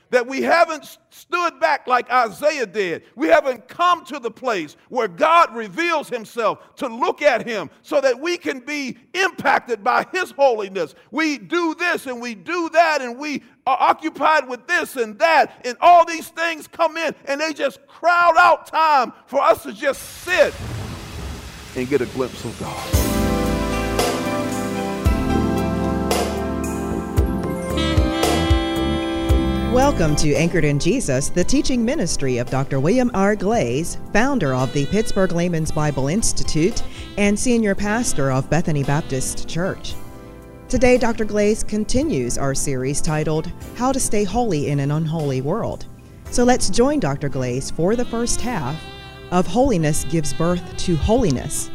that we haven't stood back like Isaiah did. We haven't come to the place where God reveals himself to look at him so that we can be impacted by his holiness. We do this and we do that, and we are occupied with this and that, and all these things come in and they just crowd out time for us to just sit and get a glimpse of God. Welcome to Anchored in Jesus, the teaching ministry of Dr. William R. Glaze, founder of the Pittsburgh Layman's Bible Institute and senior pastor of Bethany Baptist Church. Today, Dr. Glaze continues our series titled, How to Stay Holy in an Unholy World. So let's join Dr. Glaze for the first half of Holiness Gives Birth to Holiness.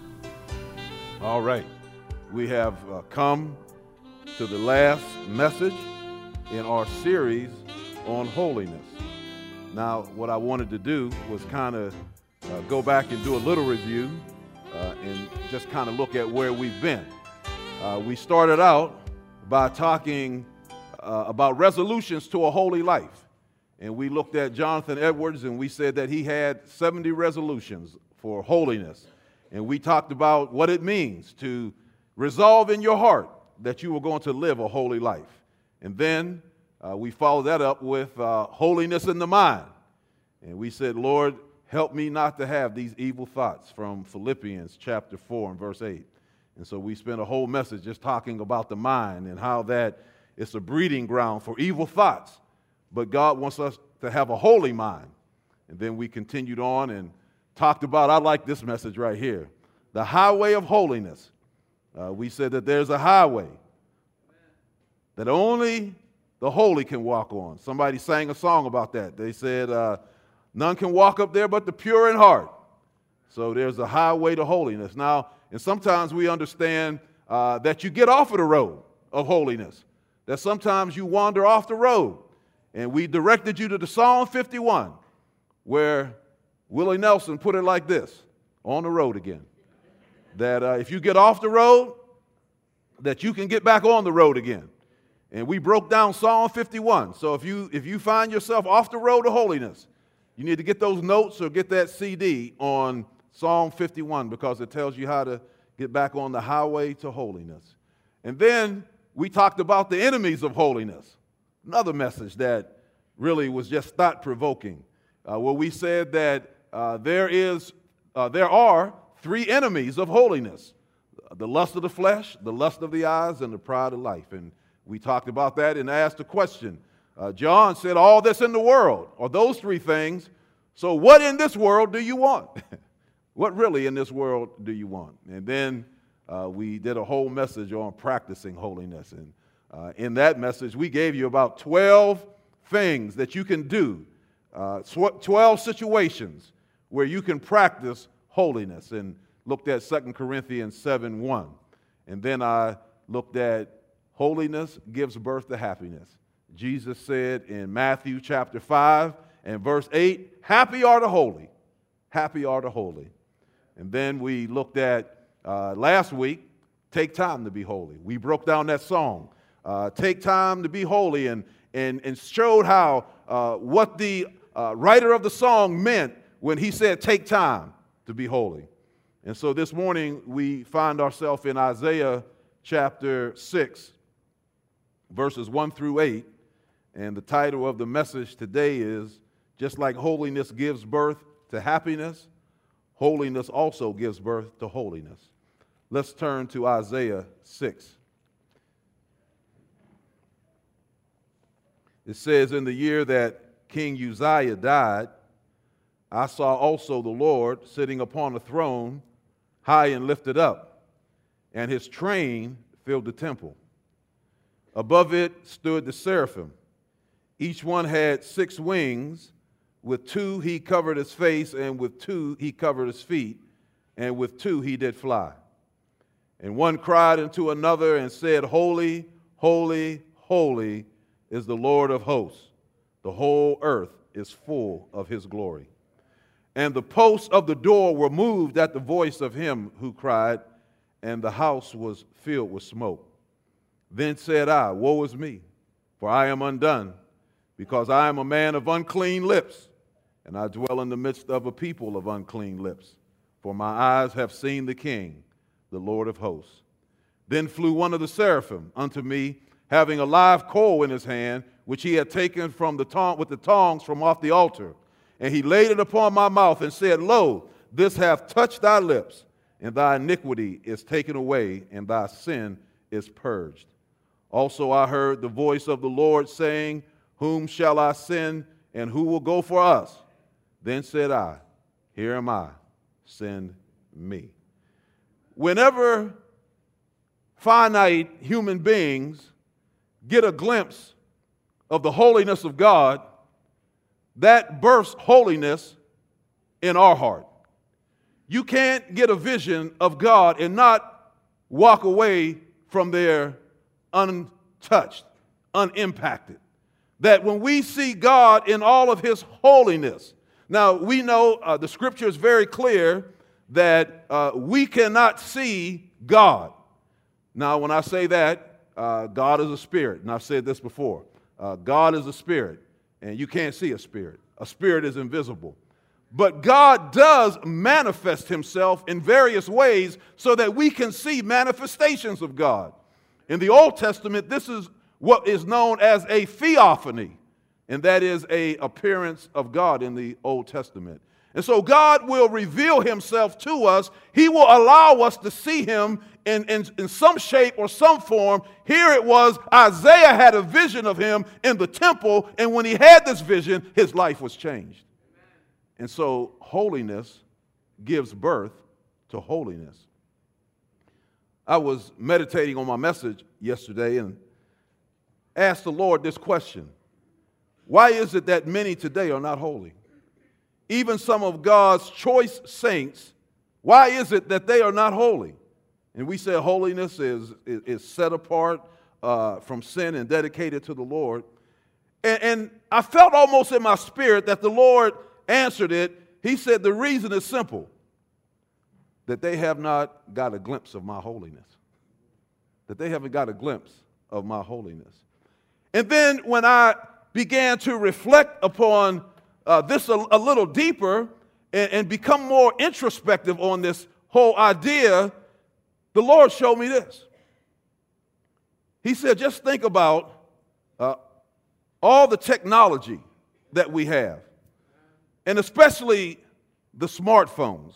All right. We have come to the last message in our series on holiness. Now, what I wanted to do was kind of go back and do a little review and just kind of look at where we've been. We started out by talking about resolutions to a holy life. And we looked at Jonathan Edwards, and we said that he had 70 resolutions for holiness. And we talked about what it means to resolve in your heart that you were going to live a holy life. And then we followed that up with holiness in the mind. And we said, Lord, help me not to have these evil thoughts, from Philippians chapter 4 and verse 8. And so we spent a whole message just talking about the mind and how that it's a breeding ground for evil thoughts. But God wants us to have a holy mind. And then we continued on and talked about, I like this message right here, the highway of holiness. We said that there's a highway that only the holy can walk on. Somebody sang a song about that. They said, none can walk up there but the pure in heart. So there's a highway to holiness. Now, and sometimes we understand that you get off of the road of holiness, that sometimes you wander off the road. And we directed you to the Psalm 51, where Willie Nelson put it like this, on the road again. That if you get off the road, that you can get back on the road again. And we broke down Psalm 51. So if you find yourself off the road to holiness, you need to get those notes or get that CD on Psalm 51, because it tells you how to get back on the highway to holiness. And then we talked about the enemies of holiness. Another message that really was just thought-provoking, where we said that there are three enemies of holiness: the lust of the flesh, the lust of the eyes, and the pride of life. And we talked about that and asked a question. John said, all that's in the world are those three things. So what in this world do you want? What really in this world do you want? And then we did a whole message on practicing holiness. And in that message, we gave you about 12 things that you can do, 12 situations where you can practice holiness, and looked at 2 Corinthians 7:1. And then I looked at holiness gives birth to happiness. Jesus said in Matthew chapter 5 and verse 8, happy are the holy. Happy are the holy. And then we looked at, last week, take time to be holy. We broke down that song, take time to be holy, and showed how what the writer of the song meant when he said take time to be holy. And so this morning we find ourselves in Isaiah chapter 6, verses 1 through 8. And the title of the message today is, just like holiness gives birth to happiness, holiness also gives birth to holiness. Let's turn to Isaiah 6. It says, in the year that King Uzziah died, I saw also the Lord sitting upon a throne, high and lifted up, and his train filled the temple. Above it stood the seraphim. Each one had 6 wings. With 2 he covered his face, and with 2 he covered his feet, and with 2 he did fly. And one cried unto another and said, Holy, holy, holy is the Lord of hosts. The whole earth is full of his glory. And the posts of the door were moved at the voice of him who cried, and the house was filled with smoke. Then said I, Woe is me, for I am undone, because I am a man of unclean lips, and I dwell in the midst of a people of unclean lips. For my eyes have seen the King, the Lord of hosts. Then flew one of the seraphim unto me, having a live coal in his hand, which he had taken from with the tongs from off the altar. And he laid it upon my mouth and said, Lo, this hath touched thy lips, and thy iniquity is taken away, and thy sin is purged. Also I heard the voice of the Lord saying, Whom shall I send, and who will go for us? Then said I, Here am I, send me. Whenever finite human beings get a glimpse of the holiness of God, that births holiness in our heart. You can't get a vision of God and not walk away from there untouched, unimpacted. That when we see God in all of his holiness, now we know the scripture is very clear that we cannot see God. Now when I say that, God is a spirit, and I've said this before. God is a spirit, and you can't see a spirit. A spirit is invisible. But God does manifest himself in various ways so that we can see manifestations of God. In the Old Testament, this is what is known as a theophany, and that is an appearance of God in the Old Testament. And so God will reveal himself to us. He will allow us to see him in some shape or some form. Here it was, Isaiah had a vision of him in the temple, and when he had this vision, his life was changed. And so holiness gives birth to holiness. I was meditating on my message yesterday and asked the Lord this question. Why is it that many today are not holy? Even some of God's choice saints, why is it that they are not holy? And we said holiness is set apart from sin and dedicated to the Lord. And I felt almost in my spirit that the Lord answered it. He said the reason is simple, that they have not got a glimpse of my holiness. That they haven't got a glimpse of my holiness. And then when I began to reflect upon this a little deeper and become more introspective on this whole idea, the Lord showed me this. He said, just think about all the technology that we have, and especially the smartphones.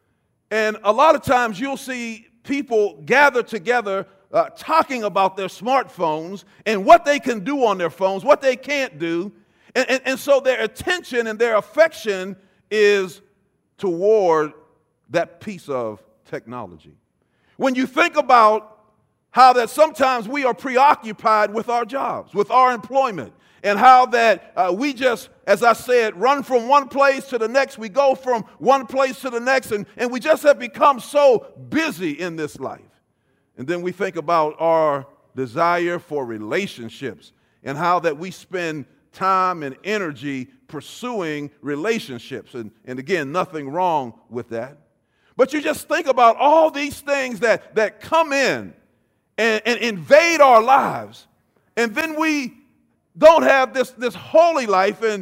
And a lot of times you'll see people gather together talking about their smartphones and what they can do on their phones, what they can't do. And so their attention and their affection is toward that piece of technology. When you think about how that sometimes we are preoccupied with our jobs, with our employment, and how that we just, as I said, run from one place to the next. We go from one place to the next, and we just have become so busy in this life. And then we think about our desire for relationships and how that we spend time and energy pursuing relationships. And again, nothing wrong with that. But you just think about all these things that come in and invade our lives. And then we don't have this holy life. And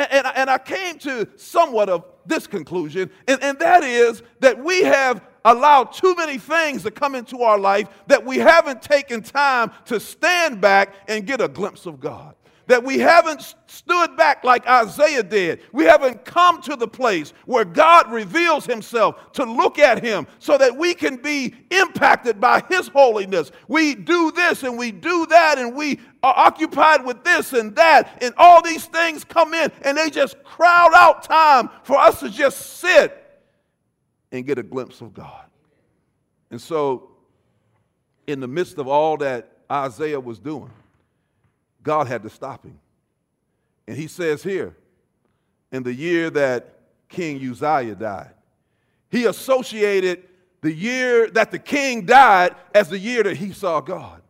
I came to somewhat of this conclusion, and that is that we have allowed too many things to come into our life that we haven't taken time to stand back and get a glimpse of God. That we haven't stood back like Isaiah did. We haven't come to the place where God reveals himself to look at him so that we can be impacted by his holiness. We do this and we do that, and we are occupied with this and that, and all these things come in and they just crowd out time for us to just sit and get a glimpse of God. And so in the midst of all that Isaiah was doing, God had to stop him. And he says here, in the year that King Uzziah died, he associated the year that the king died as the year that he saw God.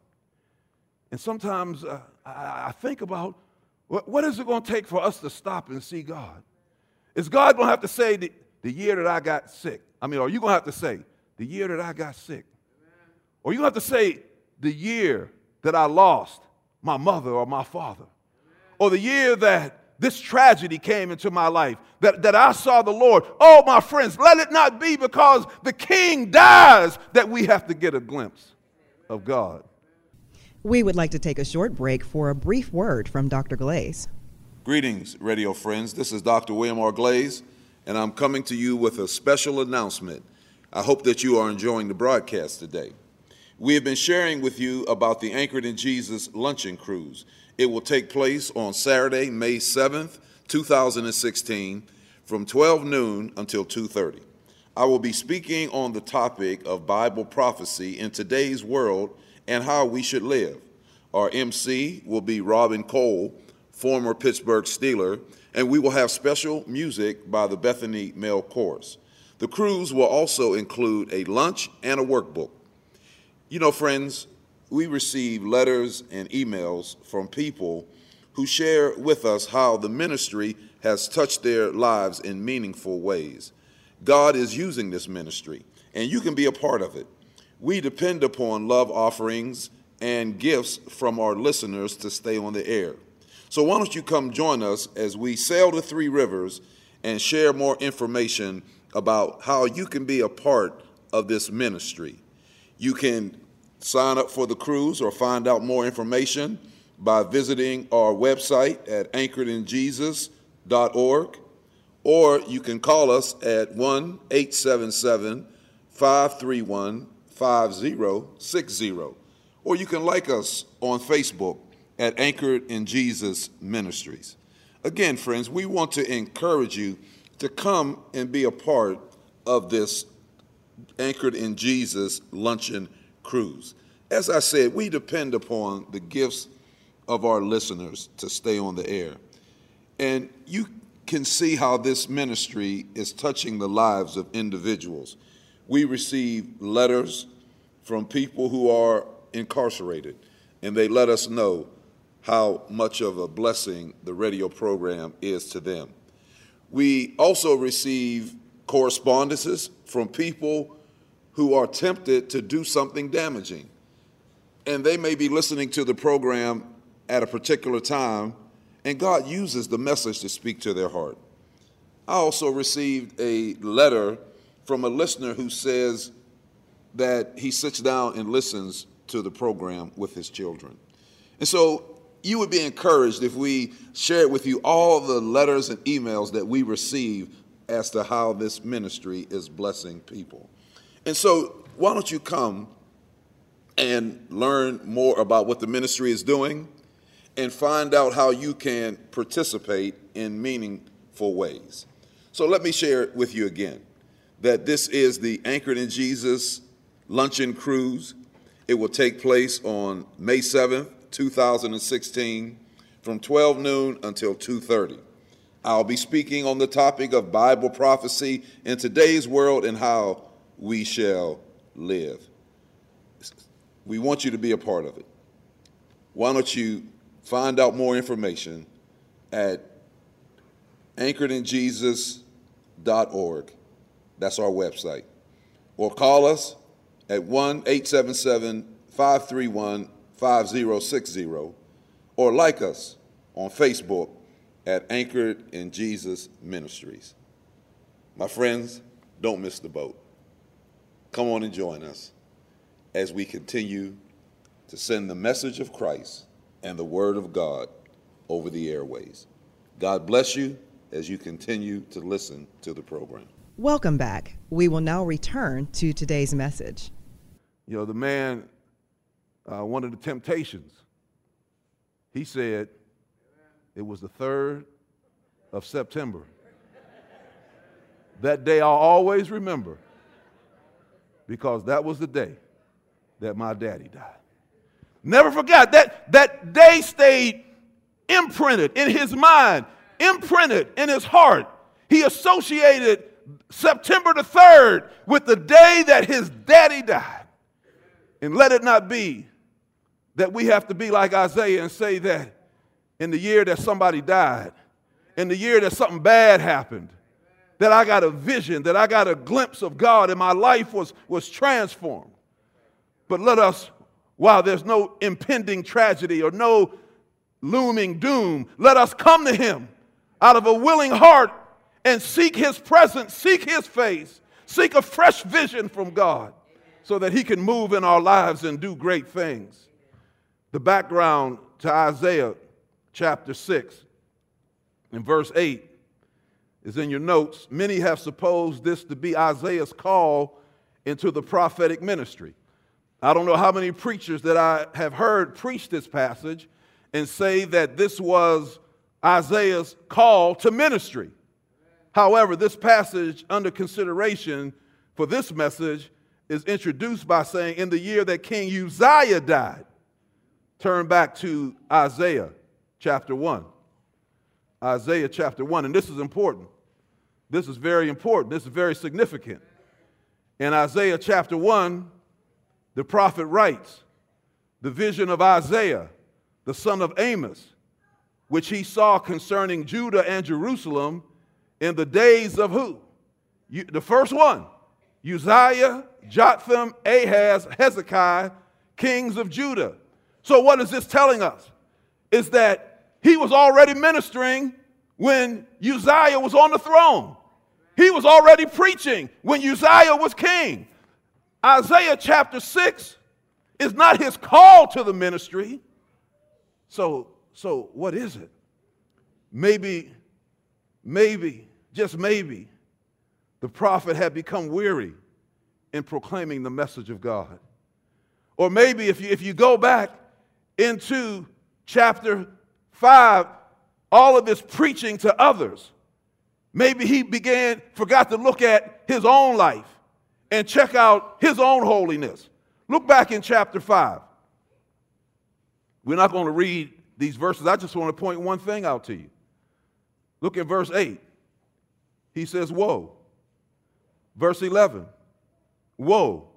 And sometimes I think about, what is it going to take for us to stop and see God? Is God going to have to say the year that I got sick? I mean, are you going to have to say the year that I got sick? Or you have to say the year that I lost my mother or my father? or the year that this tragedy came into my life, that I saw the Lord. Oh, my friends, let it not be because the King dies that we have to get a glimpse of God. We would like to take a short break for a brief word from Dr. Glaze. Greetings, radio friends. This is Dr. William R. Glaze, and I'm coming to you with a special announcement. I hope that you are enjoying the broadcast today. We have been sharing with you about the Anchored in Jesus Luncheon Cruise. It will take place on Saturday, May 7th, 2016, from 12 noon until 2:30. I will be speaking on the topic of Bible prophecy in today's world and how we should live. Our MC will be Robin Cole, former Pittsburgh Steeler, and we will have special music by the Bethany Male Chorus. The cruise will also include a lunch and a workbook. You know, friends, we receive letters and emails from people who share with us how the ministry has touched their lives in meaningful ways. God is using this ministry, and you can be a part of it. We depend upon love offerings and gifts from our listeners to stay on the air. So why don't you come join us as we sail the three rivers and share more information about how you can be a part of this ministry. You can sign up for the cruise or find out more information by visiting our website at anchoredinjesus.org, or you can call us at 1-877-531-5060, or you can like us on Facebook at Anchored in Jesus Ministries. Again, friends, we want to encourage you to come and be a part of this Anchored in Jesus Luncheon Cruise. As I said, we depend upon the gifts of our listeners to stay on the air. And you can see how this ministry is touching the lives of individuals. We receive letters from people who are incarcerated, and they let us know how much of a blessing the radio program is to them. We also receive correspondences from people who are tempted to do something damaging. And they may be listening to the program at a particular time, and God uses the message to speak to their heart. I also received a letter from a listener who says that he sits down and listens to the program with his children. And so you would be encouraged if we shared with you all the letters and emails that we receive as to how this ministry is blessing people. And so why don't you come and learn more about what the ministry is doing and find out how you can participate in meaningful ways. So let me share with you again that this is the Anchored in Jesus Luncheon Cruise. It will take place on May 7th, 2016, from 12 noon until 2:30. I'll be speaking on the topic of Bible prophecy in today's world and how we shall live. We want you to be a part of it. Why don't you find out more information at anchoredinjesus.org. That's our website. Or call us at 1-877-531-5060, or like us on Facebook at Anchored in Jesus Ministries. My friends, don't miss the boat. Come on and join us as we continue to send the message of Christ and the Word of God over the airways. God bless you as you continue to listen to the program. Welcome back. We will now return to today's message. You know, the man, one of the temptations, he said it was the 3rd of September. That day I'll always remember, because that was the day that my daddy died. Never forgot that day stayed imprinted in his mind, imprinted in his heart. He associated September the 3rd with the day that his daddy died. And let it not be that we have to be like Isaiah and say that in the year that somebody died, in the year that something bad happened, that I got a vision, that I got a glimpse of God and my life was transformed. But let us, while there's no impending tragedy or no looming doom, let us come to him out of a willing heart and seek his presence, seek his face, seek a fresh vision from God so that he can move in our lives and do great things. The background to Isaiah chapter 6 and verse 8 is in your notes. Many have supposed this to be Isaiah's call into the prophetic ministry. I don't know how many preachers that I have heard preach this passage and say that this was Isaiah's call to ministry. However, this passage under consideration for this message is introduced by saying, in the year that King Uzziah died. Turn back to Isaiah chapter 1. Isaiah chapter 1, and this is important. This is very important. This is very significant. In Isaiah chapter 1, the prophet writes, the vision of Isaiah, the son of Amos, which he saw concerning Judah and Jerusalem in the days of who? The first one, Uzziah, Jotham, Ahaz, Hezekiah, kings of Judah. So what is this telling us? Is that he was already ministering when Uzziah was on the throne. He was already preaching when Uzziah was king. Isaiah chapter 6 is not his call to the ministry. So what is it? Maybe, just maybe, the prophet had become weary in proclaiming the message of God. Or maybe if you go back into chapter 5, all of this preaching to others, maybe he forgot to look at his own life and check out his own holiness. Look back in chapter 5. We're not going to read these verses. I just want to point one thing out to you. Look at verse 8. He says, woe. Verse 11, woe.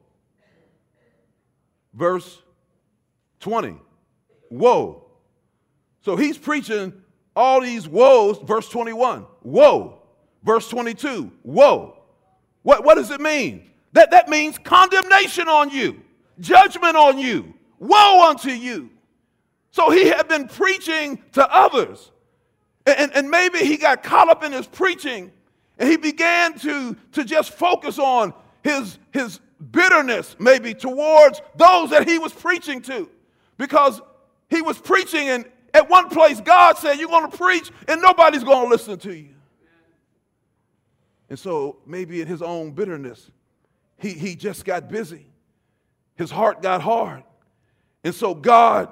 Verse 20, woe. So he's preaching all these woes. Verse 21, woe. Verse 22, woe. What does it mean? That means condemnation on you, judgment on you, woe unto you. So he had been preaching to others. And maybe he got caught up in his preaching and he began to just focus on his bitterness maybe towards those that he was preaching to. Because he was preaching and at one place God said, you're going to preach and nobody's going to listen to you. And so maybe in his own bitterness, he just got busy. His heart got hard. And so God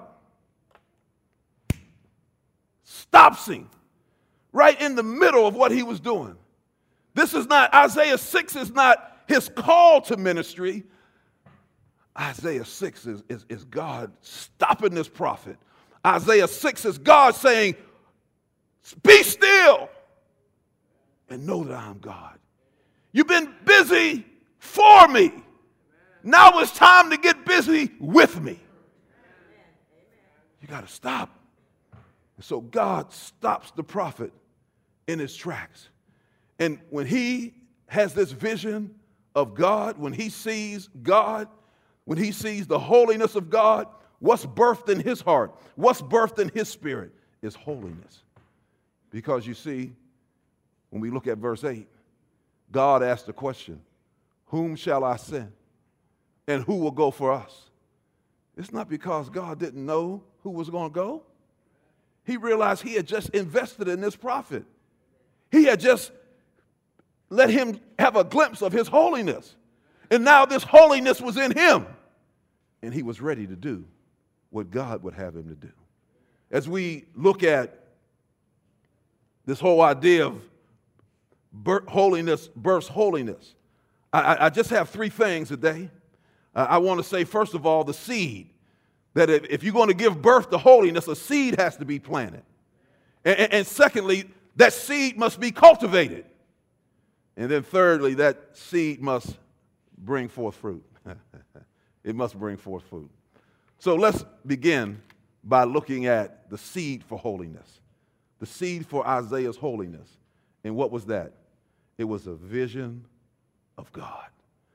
stops him right in the middle of what he was doing. This is not, Isaiah 6 is not his call to ministry. Isaiah 6 is God stopping this prophet. Isaiah 6 is God saying, be still and know that I'm God. You've been busy for me. Now it's time to get busy with me. You got to stop. And so God stops the prophet in his tracks. And when he has this vision of God, when he sees God, when he sees the holiness of God, what's birthed in his heart, what's birthed in his spirit is holiness. Because you see, when we look at verse 8, God asked the question, whom shall I send? And who will go for us? It's not because God didn't know who was going to go. He realized he had just invested in this prophet. He had just let him have a glimpse of his holiness. And now this holiness was in him. And he was ready to do what God would have him to do. As we look at this whole idea of holiness bursts holiness, I just have three things today. I want to say, first of all, the seed. That if you're going to give birth to holiness, a seed has to be planted. And secondly, that seed must be cultivated. And then thirdly, that seed must bring forth fruit. It must bring forth fruit. So let's begin by looking at the seed for holiness. The seed for Isaiah's holiness. And what was that? It was a vision of God.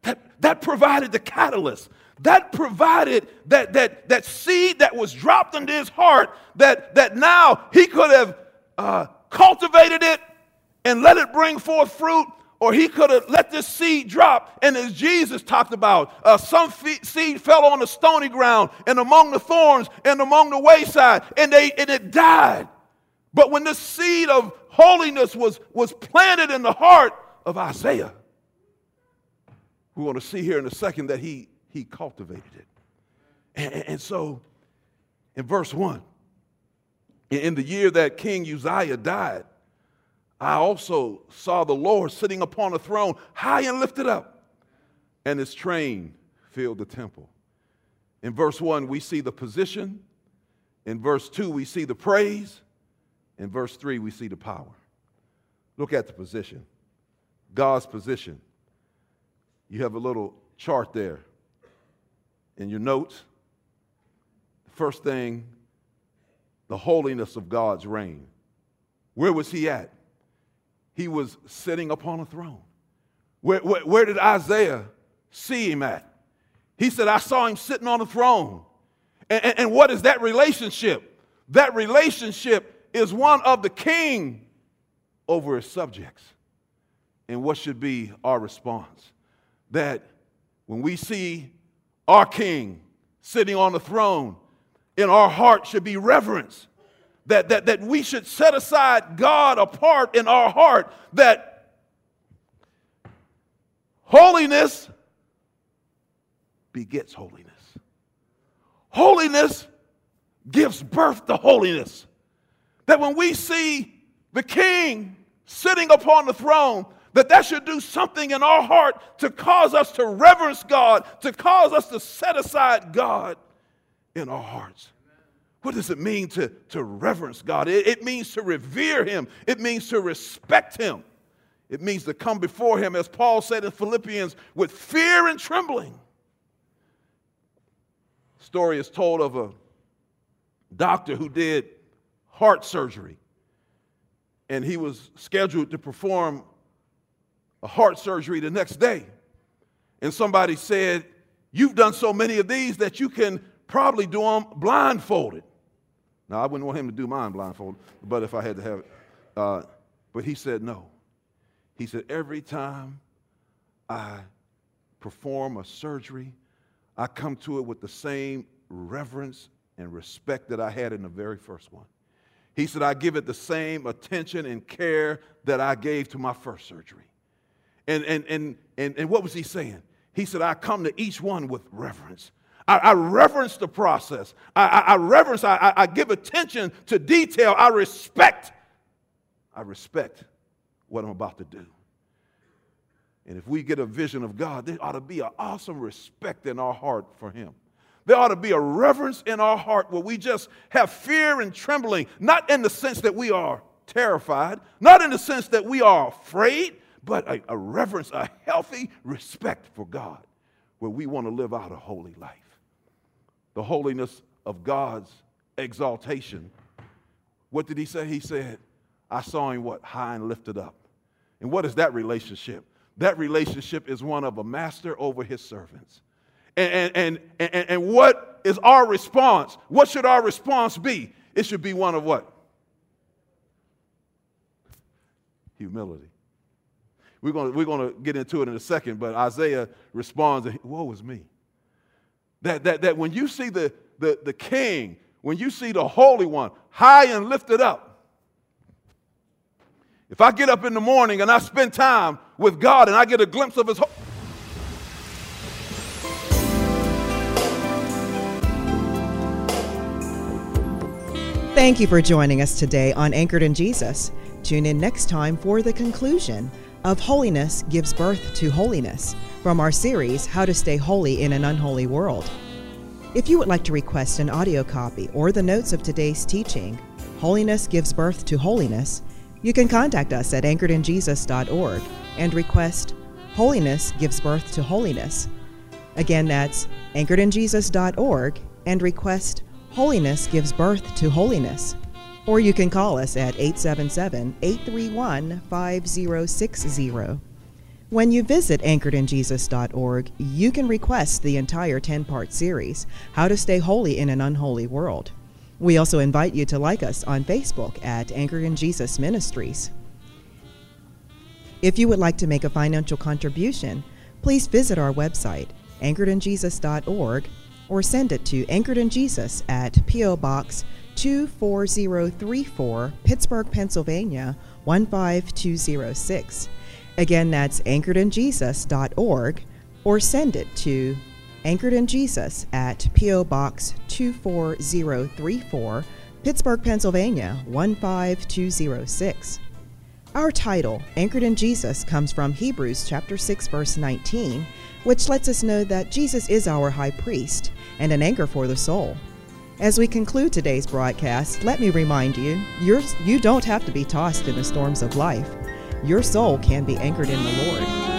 That provided the catalyst. That provided that seed that was dropped into his heart that now he could have cultivated it and let it bring forth fruit, or he could have let this seed drop. And as Jesus talked about, some seed fell on the stony ground and among the thorns and among the wayside, and it died. But when this seed of holiness was planted in the heart of Isaiah, we want to see here in a second that he cultivated it. And so in verse 1, in the year that King Uzziah died, I also saw the Lord sitting upon a throne, high and lifted up, and his train filled the temple. In verse 1, we see the position. In verse 2, we see the praise. In verse 3, we see the power. Look at the position. God's position. You have a little chart there in your notes. The first thing, the holiness of God's reign. Where was he at? He was sitting upon a throne. Where did Isaiah see him at? He said, I saw him sitting on a throne. And what is that relationship? That relationship is one of the king over his subjects. And what should be our response? That when we see our king sitting on the throne, in our heart should be reverence. That we should set aside God apart in our heart, that holiness begets holiness. Holiness gives birth to holiness. That when we see the king sitting upon the throne, that should do something in our heart to cause us to reverence God, to cause us to set aside God in our hearts. What does it mean to reverence God? It means to revere him. It means to respect him. It means to come before him, as Paul said in Philippians, with fear and trembling. The story is told of a doctor who did heart surgery. And he was scheduled to perform a heart surgery the next day. And somebody said, you've done so many of these that you can probably do them blindfolded. Now, I wouldn't want him to do mine blindfolded, but if I had to have it. But he said no. He said, every time I perform a surgery, I come to it with the same reverence and respect that I had in the very first one. He said, I give it the same attention and care that I gave to my first surgery. And what was he saying? He said, I come to each one with reverence. I reverence the process. I give attention to detail. I respect what I'm about to do. And if we get a vision of God, there ought to be an awesome respect in our heart for him. There ought to be a reverence in our heart where we just have fear and trembling, not in the sense that we are terrified, not in the sense that we are afraid, but a reverence, a healthy respect for God, where we want to live out a holy life. The holiness of God's exaltation. What did he say? He said, I saw him what? High and lifted up. And what is that relationship? That relationship is one of a master over his servants. And what is our response? What should our response be? It should be one of what? Humility. We're going to get into it in a second, but Isaiah responds, woe is me. That when you see the king, when you see the Holy One high and lifted up, if I get up in the morning and I spend time with God and I get a glimpse of his Thank you for joining us today on Anchored in Jesus. Tune in next time for the conclusion of Holiness Gives Birth to Holiness from our series, How to Stay Holy in an Unholy World. If you would like to request an audio copy or the notes of today's teaching, Holiness Gives Birth to Holiness, you can contact us at anchoredinjesus.org and request Holiness Gives Birth to Holiness. Again, that's anchoredinjesus.org and request Holiness Gives Birth to Holiness. Or you can call us at 877-831-5060. When you visit anchoredinjesus.org, you can request the entire 10-part series, How to Stay Holy in an Unholy World. We also invite you to like us on Facebook at Anchored in Jesus Ministries. If you would like to make a financial contribution, please visit our website, anchoredinjesus.org, or send it to Anchored in Jesus at P.O. Box 24034, Pittsburgh, Pennsylvania 15206. Again, that's anchoredinjesus.org, or send it to Anchored in Jesus at P.O. Box 24034, Pittsburgh, Pennsylvania 15206. Our title, Anchored in Jesus, comes from Hebrews chapter 6, verse 19, which lets us know that Jesus is our high priest and an anchor for the soul. As we conclude today's broadcast, let me remind you, you don't have to be tossed in the storms of life. Your soul can be anchored in the Lord.